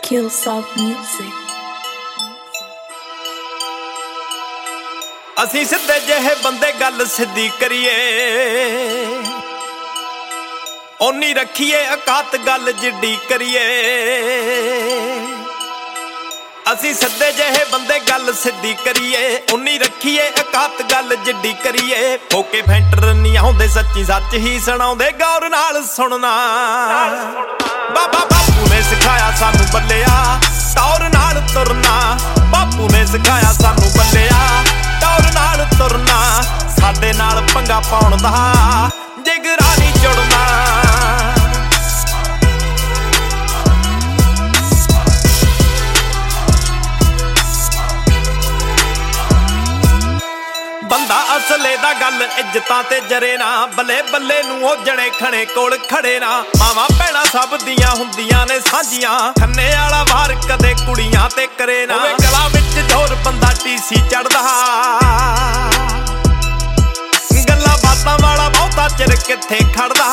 Killsoft Music। ਅਸੀਂ ਸਿੱਧੇ ਜਿਹੇ ਬੰਦੇ ਗੱਲ ਸਿੱਧੀ ਕਰੀਏ, ਓਨੀ ਰੱਖੀਏ ਔਕਾਤ ਗੱਲ ਜਿੱਡੀ ਕਰੀਏ। ਅਸੀਂ ਸਿੱਧੇ ਜਿਹੇ ਬੰਦੇ ਗੱਲ ਸਿੱਧੀ ਕਰੀਏ, ਓਨੀ ਰੱਖੀਏ ਔਕਾਤ ਗੱਲ ਜਿੱਡੀ ਕਰੀਏ। ਫੋਕੇ ਫੈਂਟਰ ਨਹੀਂ ਆਉਂਦੇ, ਸੱਚੀ ਸੱਚ ਹੀ ਸੁਣਾਉਂਦੇ, ਗੌਰ ਨਾਲ ਸੁਣਨਾ। ਬਾਬਾ ਬਾਪੂ ਨੇ ਸਿਖਾਇਆ ਸਾਨੂੰ ਬੱਲਿਆ ਟੌਰ ਨਾਲ ਤੁਰਨਾ। ਬਾਪੂ ਨੇ ਸਿਖਾਇਆ ਸਾਨੂੰ ਬੱਲਿਆ ਟੌਰ ਨਾਲ ਤੁਰਨਾ। ਸਾਡੇ ਨਾਲ ਪੰਗਾ ਪਾਉਣ ਦਾ ਜਿਗਰਾ ਨਹੀਂ ਜੁੜਨਾ। ਬੰਦਾ ਅਸਲੇ ਦਾ ਗੱਲ ਇੱਜ਼ਤਾਂ ਤੇ ਜਰੇ ਨਾ, ਬੱਲੇ ਬੱਲੇ ਨੂੰ ਉਹ ਜਣੇ ਖਣੇ ਕੋਲ ਖੜੇ ਨਾ। ਮਾਵਾਂ ਭੈਣਾਂ ਸਭ ਦੀਆਂ ਹੁੰਦੀਆਂ ਨੇ ਸਾਂਝੀਆਂ, ਖੰਨੇ ਵਾਲਾ ਵਾਰ ਕਦੇ ਕੁੜੀਆਂ ਤੇ ਕਰੇ ਨਾ। ਗਲਾ ਵਿੱਚ ਜ਼ੋਰ ਬੰਦਾ ਟੀਸੀ ਚੜਦਾ, ਗੱਲਾਂ ਬਾਤਾਂ ਵਾਲਾ ਬਹੁਤਾ ਚਿਰ ਕਿੱਥੇ ਖੜਦਾ।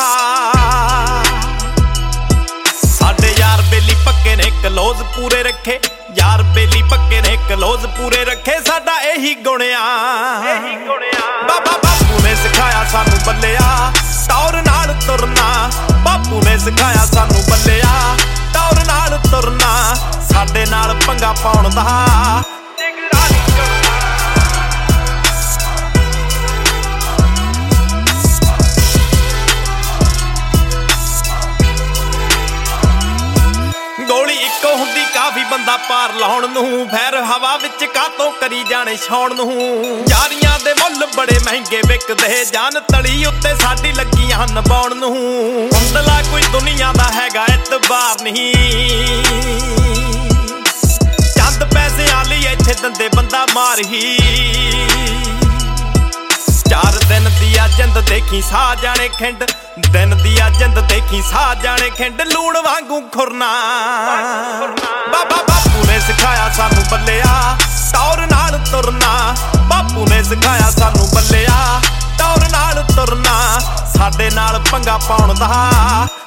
ਸਾਡੇ ਯਾਰ ਬੇਲੀ ਪੱਕੇ ਨੇ ਕਲੋਜ਼ ਪੂਰੇ ਰੱਖੇ, ਯਾਰ ਬੇਲੀ ਪੱਕੇ ਨੇ ਕਲੋਜ਼ ਪੂਰੇ ਰੱਖੇ। ਸਾਡਾ ਇਹੀ ਗੁਣਿਆ ਬਾਬਾ ਬਾਪੂ ਨੇ ਸਿਖਾਇਆ ਸਾਨੂੰ ਬੱਲਿਆ ਟੌਰ ਨਾਲ ਤੁਰਨਾ। ਬਾਪੂ ਨੇ ਸਿਖਾਇਆ ਸਾਨੂੰ ਬੱਲਿਆ ਟੌਰ ਨਾਲ ਤੁਰਨਾ। ਸਾਡੇ ਨਾਲ ਪੰਗਾ ਪਾਉਣ ਦਾ ਜਿਗਰਾ ਨਹੀਂ ਜੁੜਨਾ। ਗੋਲੀ ਇੱਕੋ ਹੁੰਦੀ ਕਾਫੀ ਬੰਦਾ ਪਾਰ ਲਾਉਣ ਨੂੰ, ਫੈਰ ਹਵਾ ਵਿੱਚ ਕਾਤੋਂ ਕਰੀ ਜਾਣੇ ਛਾਉਣ ਨੂੰ। ਯਾਰੀਆਂ ਦੇ ਮੁੱਲ ਬੜੇ ਮਹਿੰਗੇ ਵਿਕਦੇ, ਜਾਨ ਤਲੀ ਉੱਤੇ ਸਾਡੀ ਲੱਗੀਆਂ ਨਿਭਾਉਣ ਨੂੰ। ਹੁੰਦਲਾ ਕੋਈ ਦੁਨੀਆ ਦਾ ਹੈਗਾ ਇਤਬਾਰ ਨਹੀਂ, ਚੰਦ ਪੈਸਿਆਂ ਲਈ ਇੱਥੇ ਦੰਦੇ ਬੰਦਾ ਮਾਰ ਹੀ। 4 ਦਿਨ ਦੀ ਆ ਜਿੰਦ ਦੇਖੀ ਸਾਹ ਜਾਣੇ ਖਿੰਡ, ਦਿਨ ਦੀ ਆ ਜਿੰਦ ਦੇਖੀ ਸਾਹ ਜਾਣੇ ਖਿੰਡ। ਲੂਣ ਵਾਂਗੂ ਖੁਰਨਾ ਬਾਬਾ ਬਾਪੂ ਨੇ ਸਿਖਾਇਆ ਸਾਨੂੰ ਬੱਲਿਆ ਟੌਰ ਨਾਲ ਤੁਰਨਾ। ਬਾਪੂ ਨੇ ਸਿਖਾਇਆ ਸਾਨੂੰ ਬੱਲਿਆ ਟੌਰ ਨਾਲ ਤੁਰਨਾ। ਸਾਡੇ ਨਾਲ ਪੰਗਾ ਪਾਉਣ ਦਾ